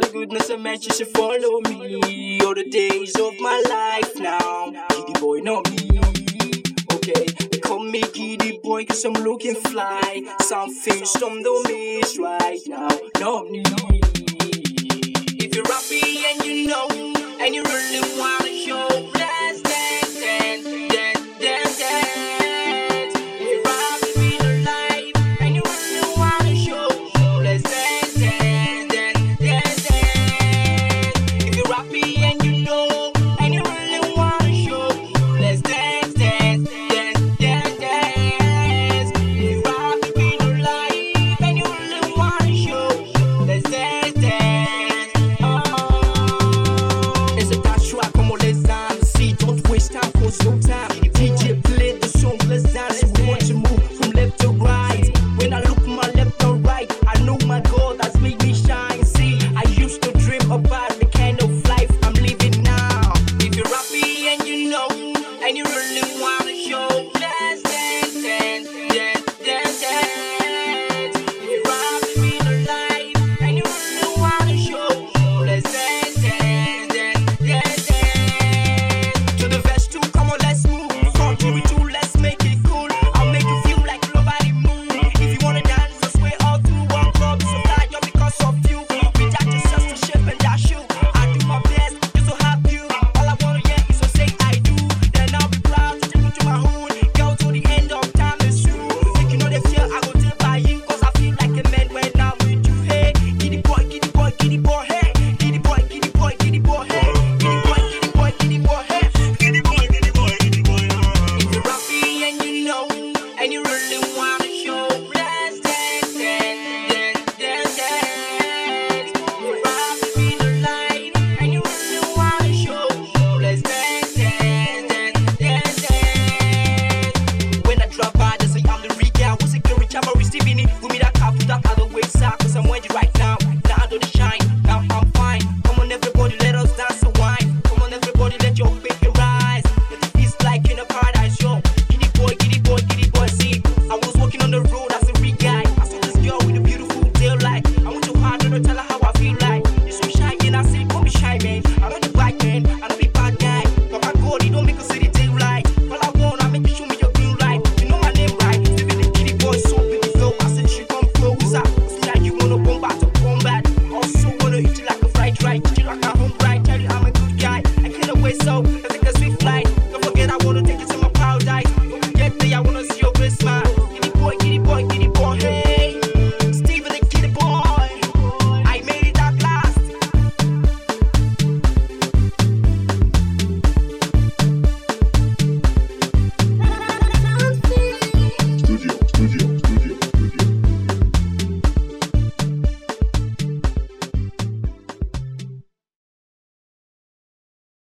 goodness and mercy should follow me all the days of my life now. Kitty boy, not me. Okay, they call me Kitty boy cause I'm looking fly. Something some don't miss right now. Not me. If you're happy and you know, and you